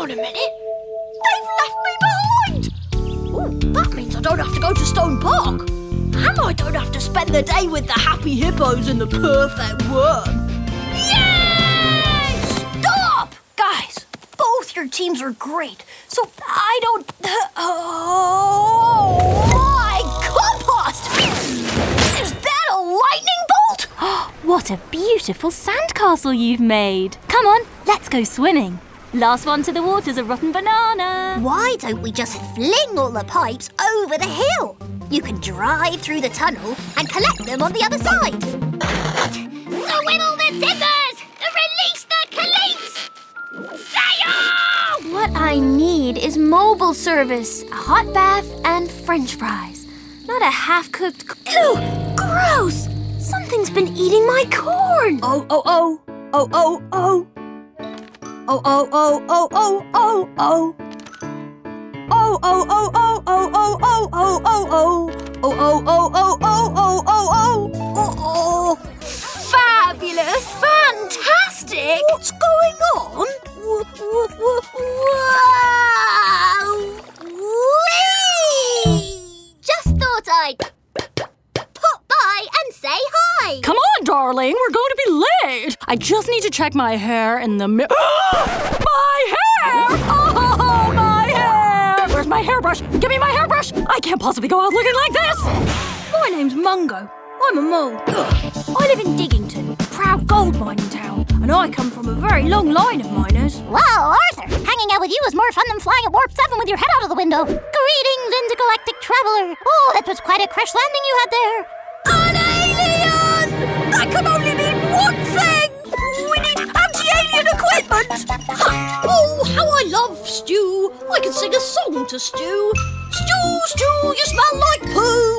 on a minute. They've left me behind. Ooh, that means I don't have to go to Stone Park. And I don't have to spend the day with the happy hippos and the perfect worm. Yay! Stop! Guys, both your teams are great, so I don't... Oh, my compost! Is that a lightning bolt? What a beautiful sandcastle you've made. Come on, let's go swimming. Last one to the water's a rotten banana. Why don't we just fling all the pipes over the hill? You can drive through the tunnel and collect them on the other side. Swivel the timbers! Release the cleats! Sail! What I need is mobile service, a hot bath and french fries. Not a half-cooked... Ew! Gross! Something's been eating my corn. Oh, oh, oh. Oh, oh, oh. Oh, oh, oh, oh, oh, oh, oh. Oh, oh, oh, oh, oh, oh, oh, oh, oh, oh. Oh, oh, oh, oh, oh, oh, oh, oh. Oh, oh. Fabulous! Fantastic! What's going on? Wow! Whee! Just thought I'd pop by and say hi. Come on, darling, we're going to be late. I just need to check my hair in the mirror. My hair! Oh, my hair! Where's my hairbrush? Give me my hairbrush! I can't possibly go out looking like this! My name's Mungo. I'm a mole. I live in Diggington, proud gold mining town, and I come from a very long line of miners. Wow, Arthur, hanging out with you is more fun than flying at Warp 7 with your head out of the window. Greetings, intergalactic traveler. Oh, that was quite a crash landing you had there. An alien! That can only mean one thing! We need anti-alien equipment! Oh, how I love stew! I can sing a song to Stew. Stew, Stew, you smell like poo!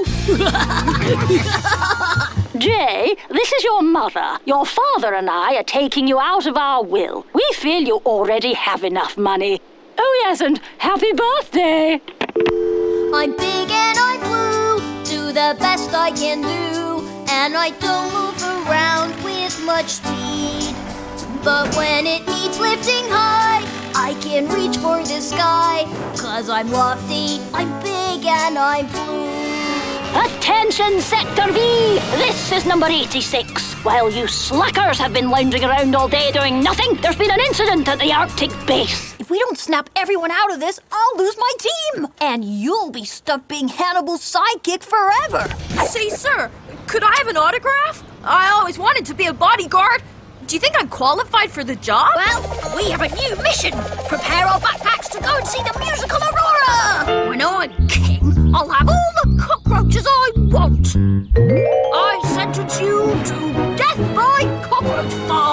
Jay, this is your mother. Your father and I are taking you out of our will. We feel you already have enough money. Oh yes, and happy birthday! I'm big and I'm blue, do the best I can do, and I don't move around with much speed. But when it needs lifting high, I can reach for the sky, 'cause I'm lofty, I'm big and I'm blue. Attention, Sector V! This is number 86. While you slackers have been lounging around all day doing nothing, there's been an incident at the Arctic base. If we don't snap everyone out of this, I'll lose my team! And you'll be stuck being Hannibal's sidekick forever! Say, sir, could I have an autograph? I always wanted to be a bodyguard. Do you think I'm qualified for the job? Well, we have a new mission. Prepare our backpacks to go and see the musical Aurora. When I'm king, I'll have all the cockroaches I want. I sentence you to death by cockroach fire.